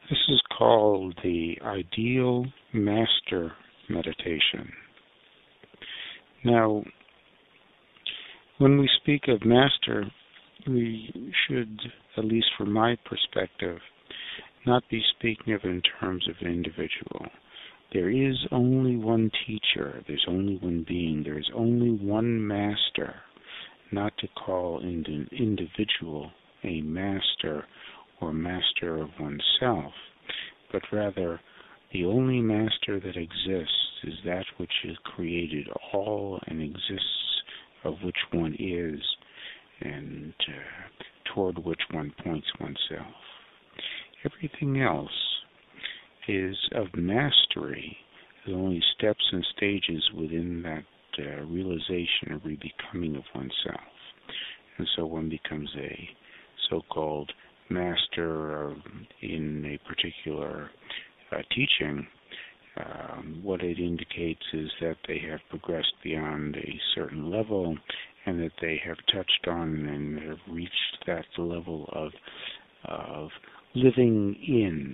This is called the Ideal Master Meditation. Now, when we speak of master, we should, at least from my perspective, not be speaking of it in terms of an individual. There is only one teacher, there's only one being, there is only one master, not to call an individual a master or master of oneself, but rather the only master that exists is that which has created all and exists, of which one is, and toward which one points oneself. Everything else is of mastery, is only steps and stages within that realization or rebecoming of oneself. And so one becomes a so-called master in a particular teaching. What it indicates is that they have progressed beyond a certain level and that they have touched on and have reached that level of living in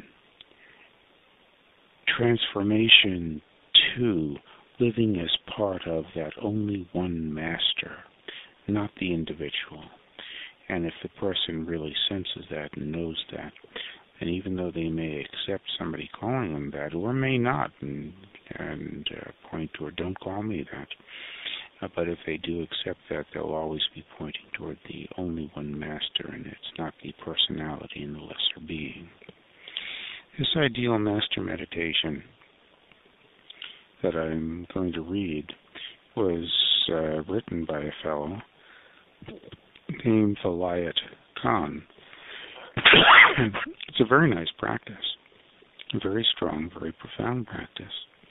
transformation to living as part of that only one master, not the individual. And if the person really senses that and knows that, and even though they may accept somebody calling them that, or may not, and point to, or don't call me that, but if they do accept that, they'll always be pointing toward the only one master, and it's not the personality and the lesser being. This ideal master meditation that I'm going to read was written by a fellow named Vilayat Khan. It's a very nice practice, a very strong, very profound practice.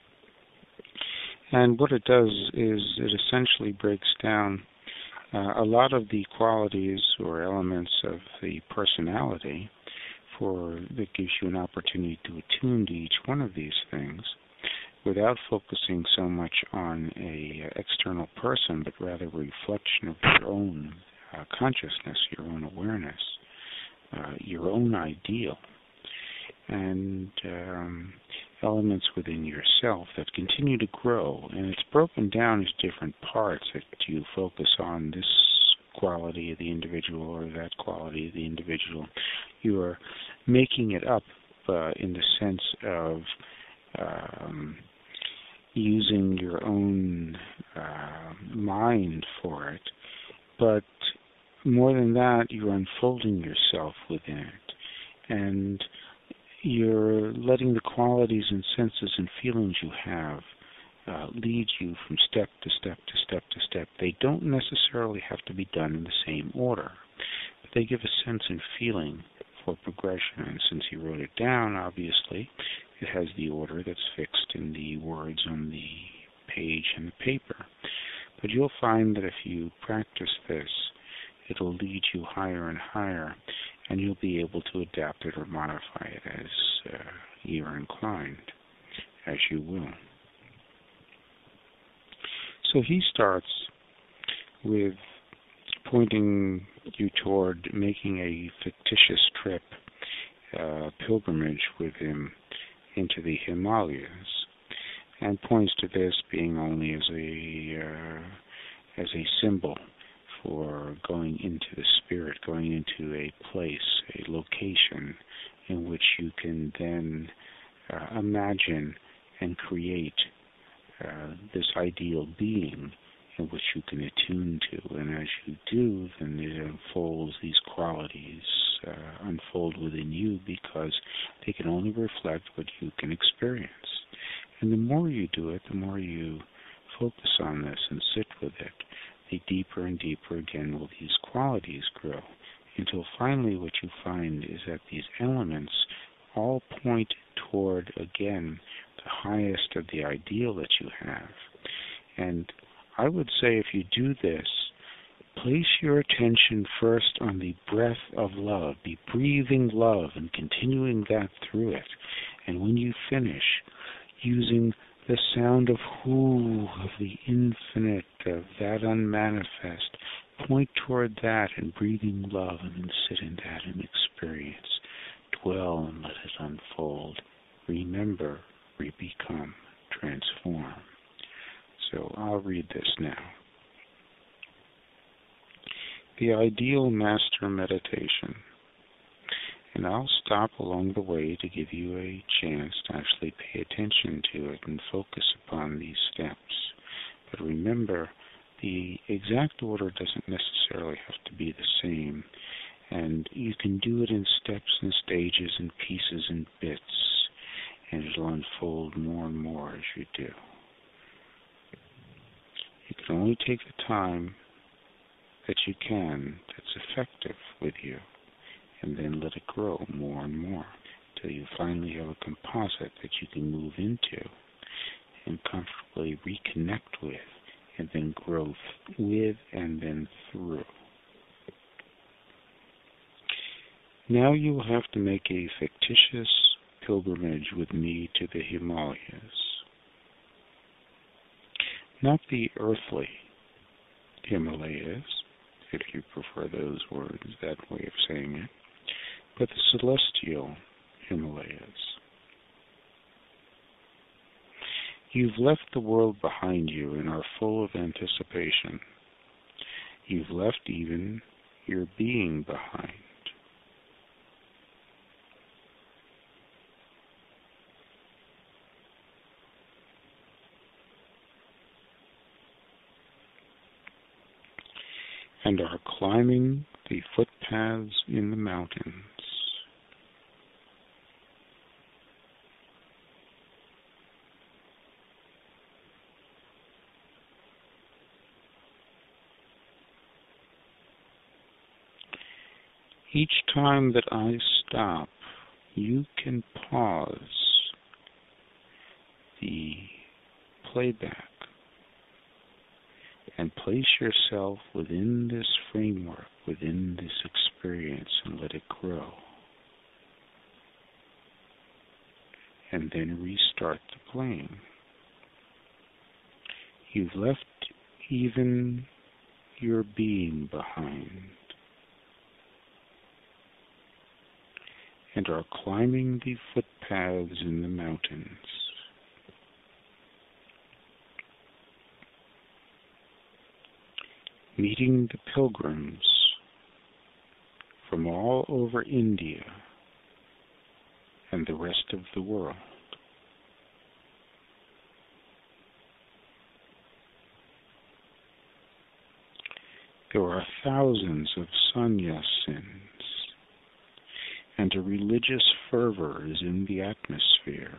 And what it does is it essentially breaks down a lot of the qualities or elements of the personality that gives you an opportunity to attune to each one of these things without focusing so much on a external person, but rather a reflection of your own consciousness, your own awareness, your own ideal, and elements within yourself that continue to grow. And it's broken down as different parts that you focus on this quality of the individual or that quality of the individual. You are making it up in the sense of using your own mind for it, but more than that, you're unfolding yourself within it, and you're letting the qualities and senses and feelings you have lead you from step to step to step to step. They don't necessarily have to be done in the same order, but they give a sense and feeling for progression. And since he wrote it down, obviously, it has the order that's fixed in the words on the page and the paper. But you'll find that if you practice this, it'll lead you higher and higher, and you'll be able to adapt it or modify it as you're inclined, as you will. So he starts with pointing you toward making a fictitious trip, pilgrimage with him into the Himalayas, and points to this being only as a symbol for going into the spirit, going into a place, a location in which you can then imagine and create this ideal being in which you can attune to. And as you do, then it unfolds, these qualities unfold within you because they can only reflect what you can experience. And the more you do it, the more you focus on this and sit with it, the deeper and deeper again will these qualities grow, until finally what you find is that these elements all point toward, again, the highest of the ideal that you have. And I would say if you do this, place your attention first on the breath of love. Be breathing love and continuing that through it. And when you finish, using the sound of Hu, of the infinite, of that unmanifest, point toward that and breathing love and then sit in that and experience. Dwell and let it unfold, remember, re-become, transform. So I'll read this now. The ideal master meditation. And I'll stop along the way to give you a chance to actually pay attention to it and focus upon these steps. But remember, the exact order doesn't necessarily have to be the same, and you can do it in steps and stages and pieces and bits, and it'll unfold more and more as you do. You can only take the time that you can that's effective with you, and then let it grow more and more till you finally have a composite that you can move into and comfortably reconnect with, and then grow with and then through. Now you will have to make a fictitious pilgrimage with me to the Himalayas. Not the earthly Himalayas, if you prefer those words, that way of saying it, but the celestial Himalayas. You've left the world behind you and are full of anticipation. You've left even your being behind. And are climbing the footpaths in the mountains. Each time that I stop, you can pause the playback and place yourself within this framework, within this experience, and let it grow. And then restart the playing. You've left even your being behind, and are climbing the footpaths in the mountains. Meeting the pilgrims from all over India and the rest of the world. There are thousands of sannyasins, and a religious fervor is in the atmosphere.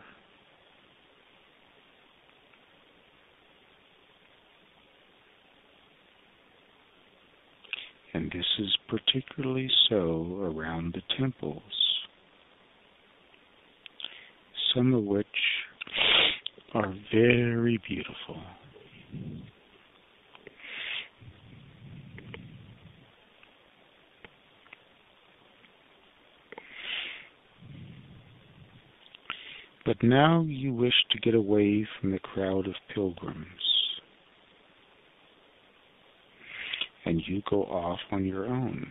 And this is particularly so around the temples, some of which are very beautiful. But now you wish to get away from the crowd of pilgrims, and you go off on your own.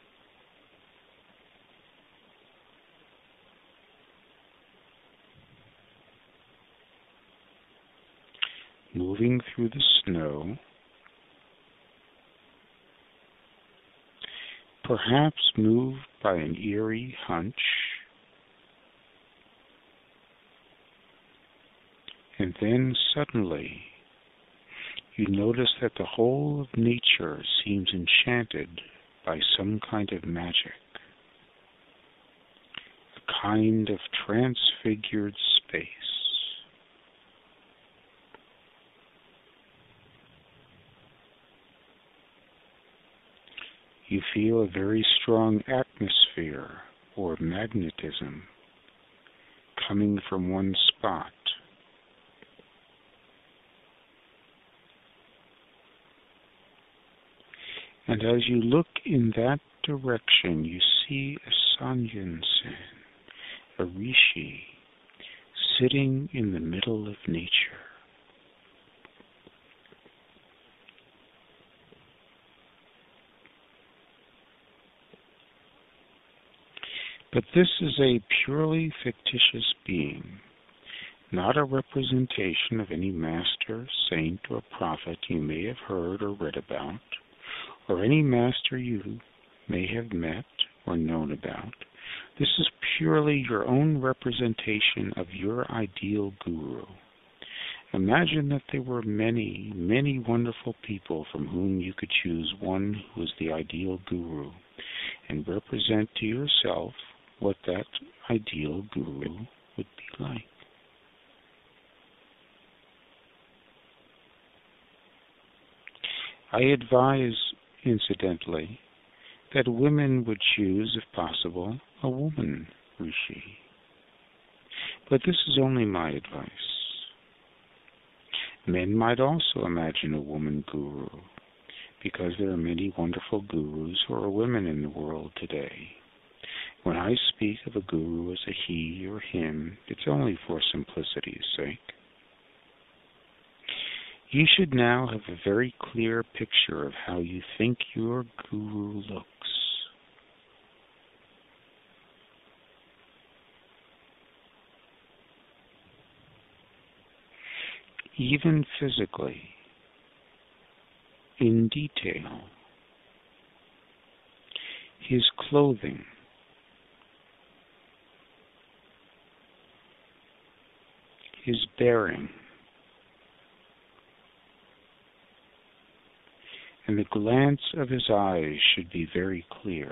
Moving through the snow, perhaps moved by an eerie hunch, and then suddenly you notice that the whole of nature seems enchanted by some kind of magic, a kind of transfigured space. You feel a very strong atmosphere or magnetism coming from one spot. And as you look in that direction, you see a sannyasi, a rishi, sitting in the middle of nature. But this is a purely fictitious being, not a representation of any master, saint, or prophet you may have heard or read about, or any master you may have met or known about. This is purely your own representation of your ideal guru. Imagine that there were many, many wonderful people from whom you could choose one who was the ideal guru, and represent to yourself what that ideal guru would be like. I advise, incidentally, that women would choose, if possible, a woman rishi. But this is only my advice. Men might also imagine a woman guru, because there are many wonderful gurus who are women in the world today. When I speak of a guru as a he or him, it's only for simplicity's sake. You should now have a very clear picture of how you think your guru looks. Even physically, in detail, his clothing, his bearing, and the glance of his eyes should be very clear.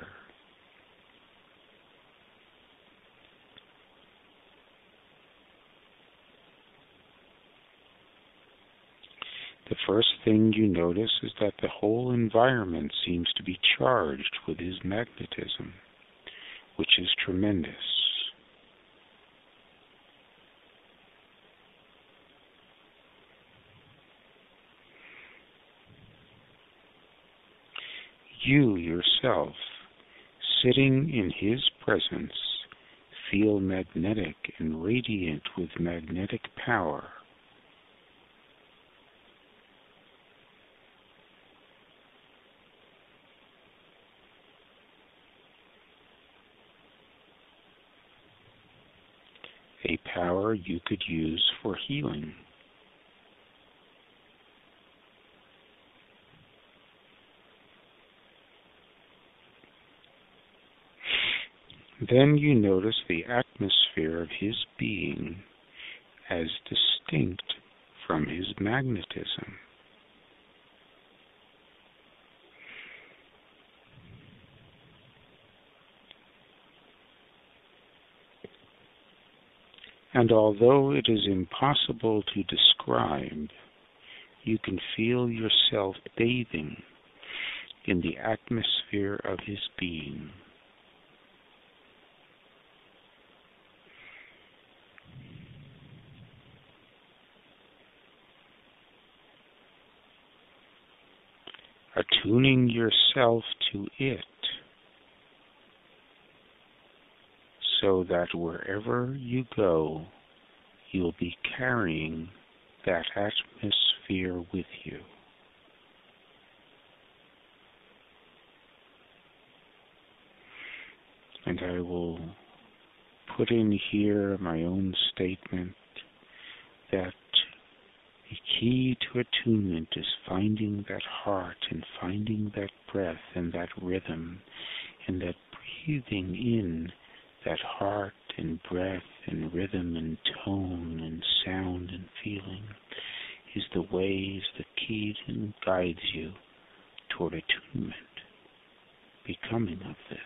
The first thing you notice is that the whole environment seems to be charged with his magnetism, which is tremendous. You yourself, sitting in his presence, feel magnetic and radiant with magnetic power. A power you could use for healing. Then you notice the atmosphere of his being as distinct from his magnetism. And although it is impossible to describe, you can feel yourself bathing in the atmosphere of his being. Attuning yourself to it, so that wherever you go, you'll be carrying that atmosphere with you. And I will put in here my own statement that the key to attunement is finding that heart and finding that breath and that rhythm, and that breathing in that heart and breath and rhythm and tone and sound and feeling is the way, is the key that guides you toward attunement, becoming of this.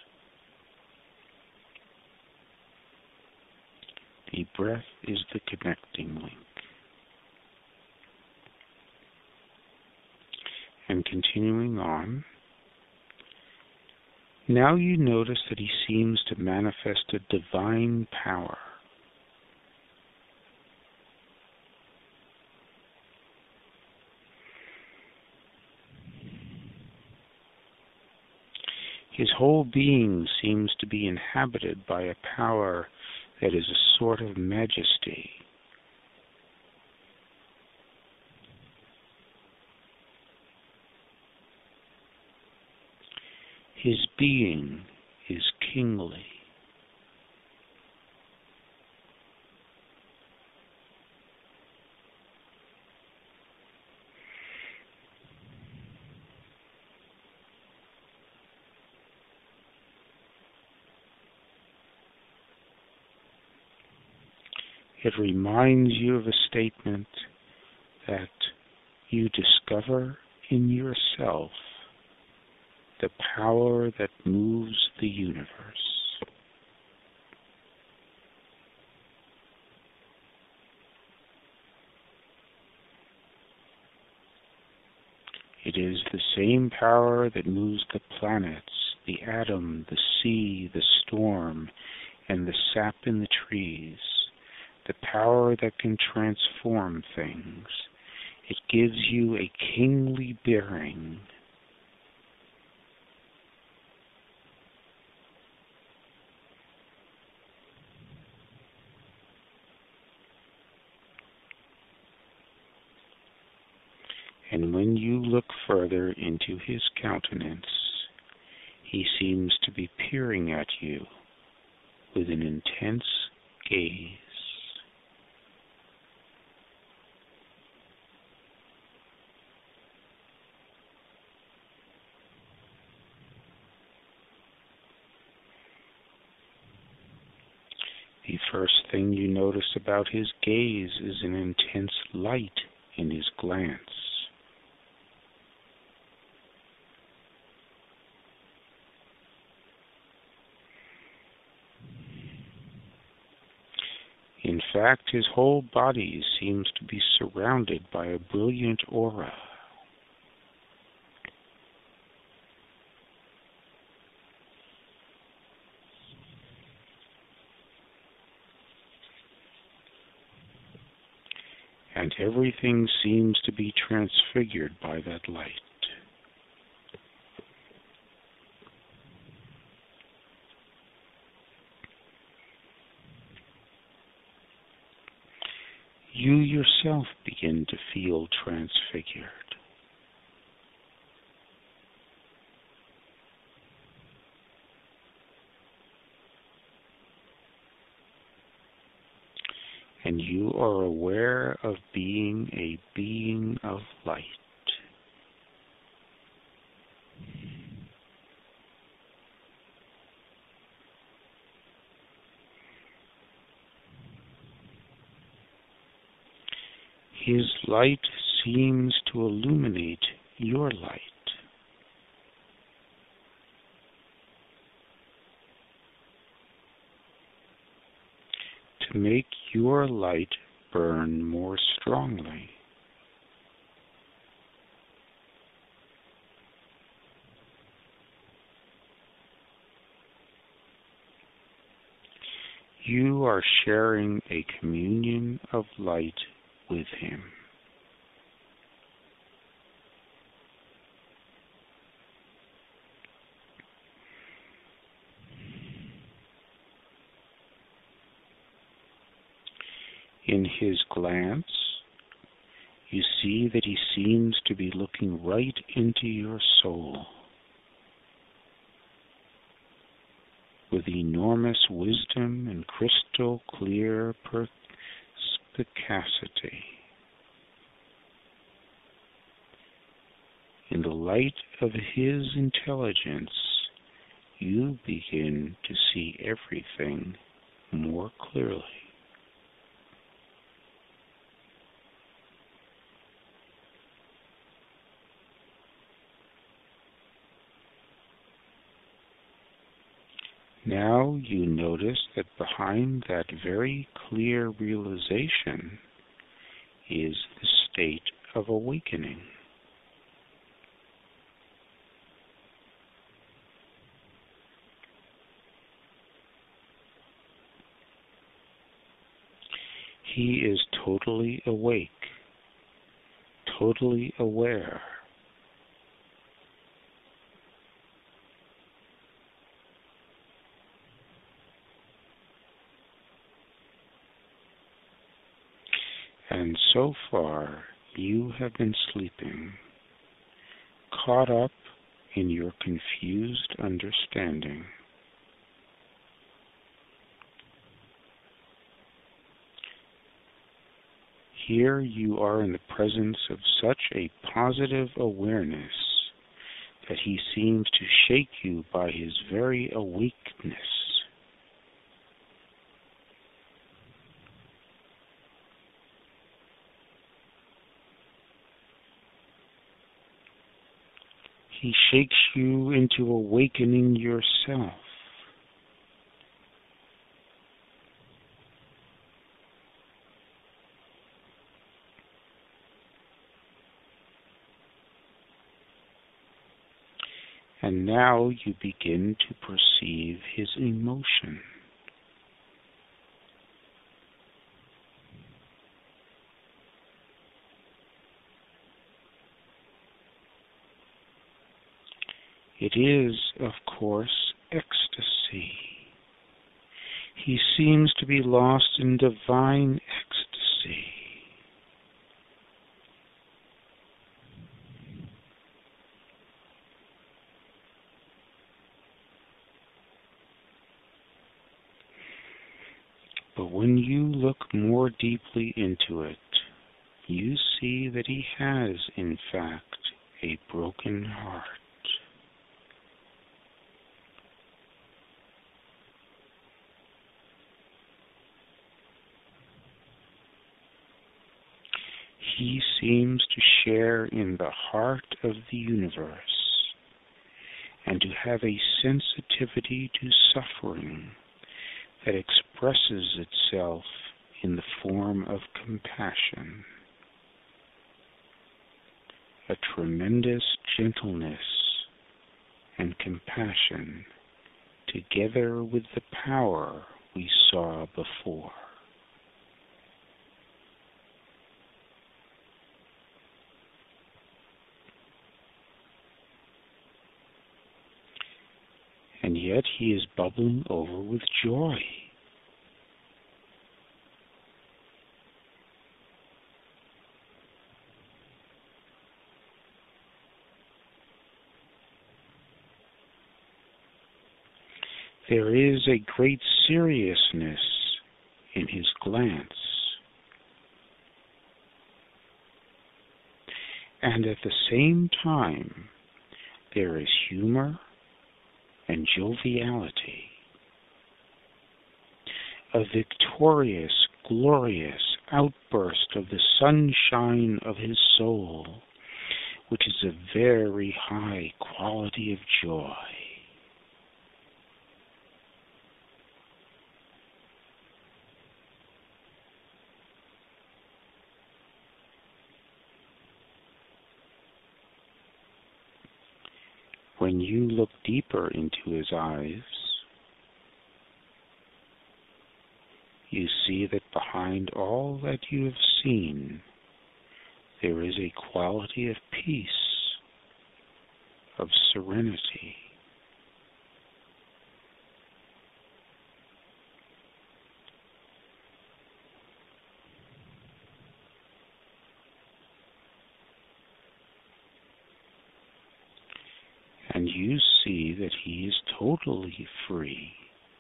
The breath is the connecting link. And continuing on, now you notice that he seems to manifest a divine power. His whole being seems to be inhabited by a power that is a sort of majesty. His being is kingly. It reminds you of a statement that you discover in yourself the power that moves the universe. It is the same power that moves the planets, the atom, the sea, the storm, and the sap in the trees, the power that can transform things. It gives you a kingly bearing. And when you look further into his countenance, he seems to be peering at you with an intense gaze. The first thing you notice about his gaze is an intense light in his glance. In fact, his whole body seems to be surrounded by a brilliant aura. And everything seems to be transfigured by that light. You yourself begin to feel transfigured. And you are aware of being a being of light. His light seems to illuminate your light. To make your light burn more strongly. You are sharing a communion of light with him. In his glance, you see that he seems to be looking right into your soul with enormous wisdom and crystal clear perspicacity. In the light of his intelligence, you begin to see everything more clearly. Now you notice that behind that very clear realization is the state of awakening. He is totally awake, totally aware. And so far, you have been sleeping, caught up in your confused understanding. Here you are in the presence of such a positive awareness that he seems to shake you by his very awakeness. He shakes you into awakening yourself. And now you begin to perceive his emotion. It is, of course, ecstasy. He seems to be lost in divine ecstasy. But when you look more deeply into it, you see that he has, in fact, a broken heart. He seems to share in the heart of the universe and to have a sensitivity to suffering that expresses itself in the form of compassion, a tremendous gentleness and compassion together with the power we saw before. And yet he is bubbling over with joy. There is a great seriousness in his glance. And at the same time, there is humor and joviality. A victorious, glorious outburst of the sunshine of his soul, which is a very high quality of joy. When you look deeper into his eyes, you see that behind all that you have seen, there is a quality of peace, of serenity. And you see that he is totally free,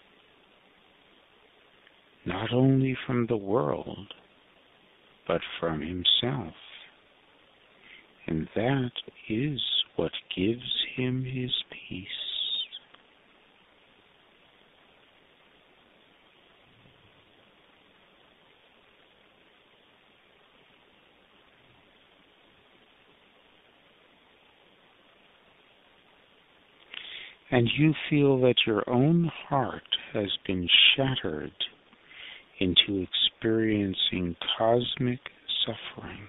not only from the world, but from himself. And that is what gives him his peace. And you feel that your own heart has been shattered into experiencing cosmic suffering.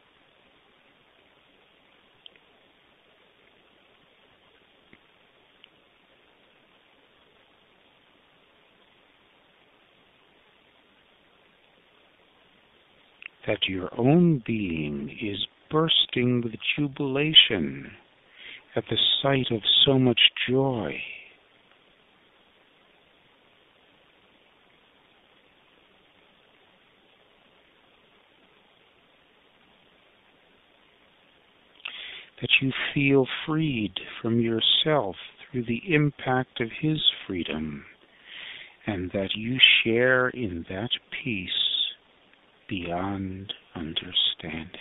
That your own being is bursting with jubilation at the sight of so much joy. That you feel freed from yourself through the impact of his freedom, and that you share in that peace beyond understanding.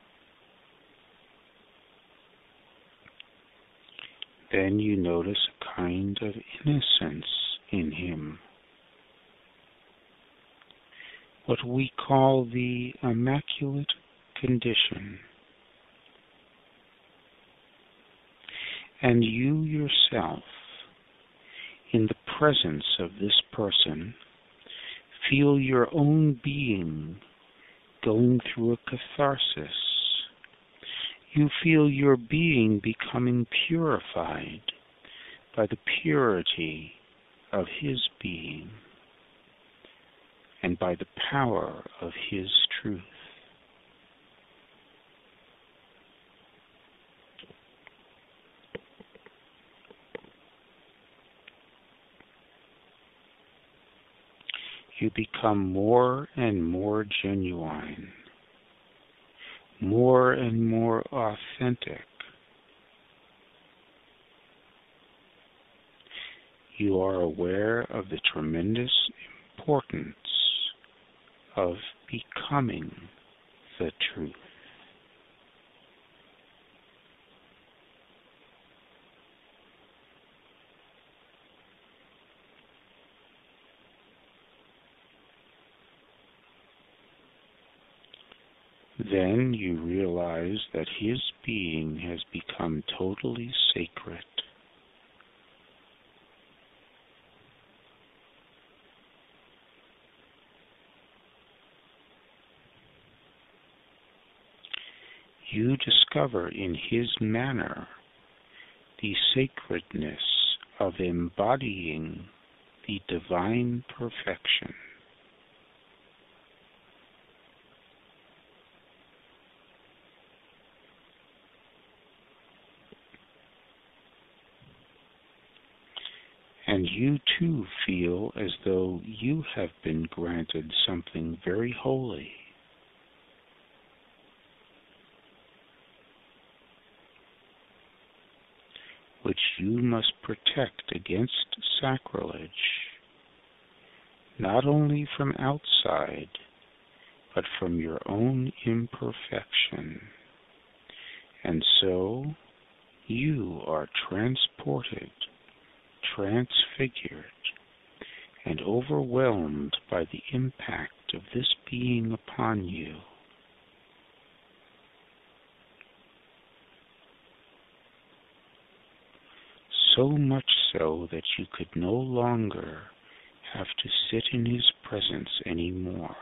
Then you notice a kind of innocence in him, what we call the immaculate condition. And you yourself, in the presence of this person, feel your own being going through a catharsis. You feel your being becoming purified by the purity of his being and by the power of his truth. You become more and more genuine, more and more authentic. You are aware of the tremendous importance of becoming the truth. Then you realize that his being has become totally sacred. You discover in his manner the sacredness of embodying the divine perfection. And you too feel as though you have been granted something very holy. Which you must protect against sacrilege, not only from outside, but from your own imperfection. And so you are transported, transfigured, and overwhelmed by the impact of this being upon you. So much so that you could no longer have to sit in his presence anymore.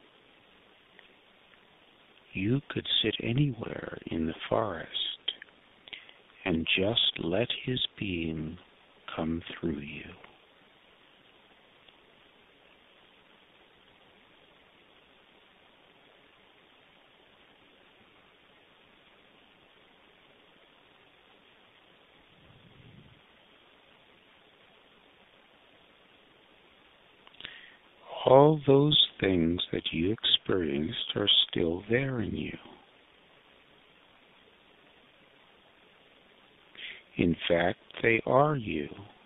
You could sit anywhere in the forest and just let his being come through you. All those things that you experienced are still there in you. In fact, they are you.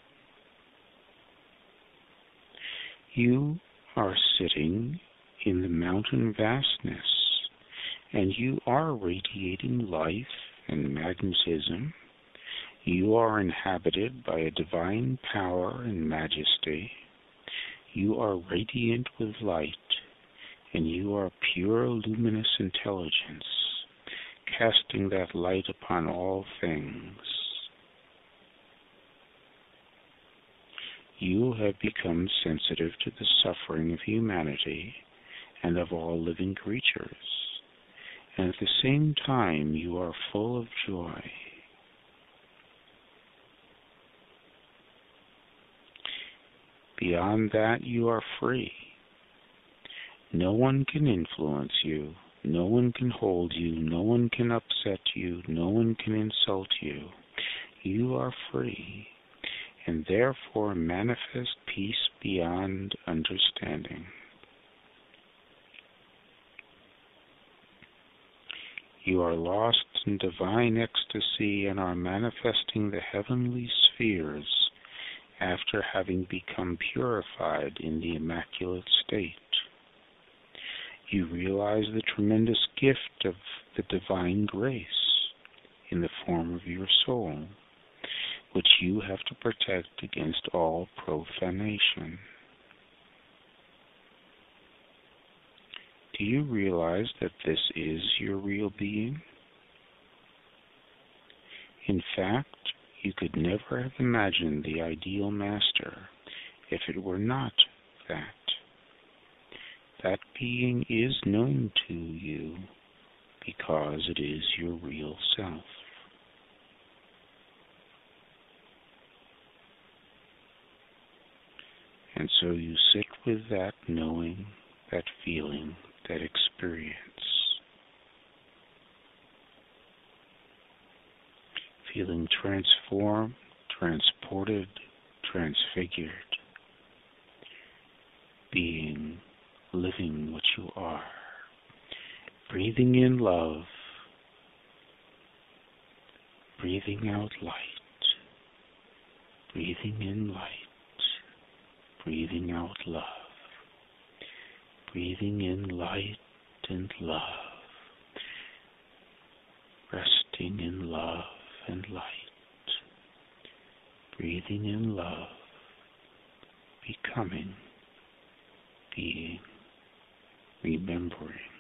You are sitting in the mountain vastness, and you are radiating life and magnetism. You are inhabited by a divine power and majesty. You are radiant with light, and you are pure luminous intelligence, casting that light upon all things. You have become sensitive to the suffering of humanity and of all living creatures, and at the same time you are full of joy. Beyond that, you are free. No one can influence you. No one can hold you. No one can upset you. No one can insult you. You are free, and therefore manifest peace beyond understanding. You are lost in divine ecstasy and are manifesting the heavenly spheres after having become purified in the immaculate state. You realize the tremendous gift of the divine grace in the form of your soul, which you have to protect against all profanation. Do you realize that this is your real being? In fact, you could never have imagined the ideal master if it were not that. That being is known to you because it is your real self. And so you sit with that knowing, that feeling, that experience. Feeling transformed, transported, transfigured. Being, living what you are. Breathing in love. Breathing out light. Breathing in light. Breathing out love. Breathing in light and love. Resting in love and light. Breathing in love. Becoming. Being. Remembering.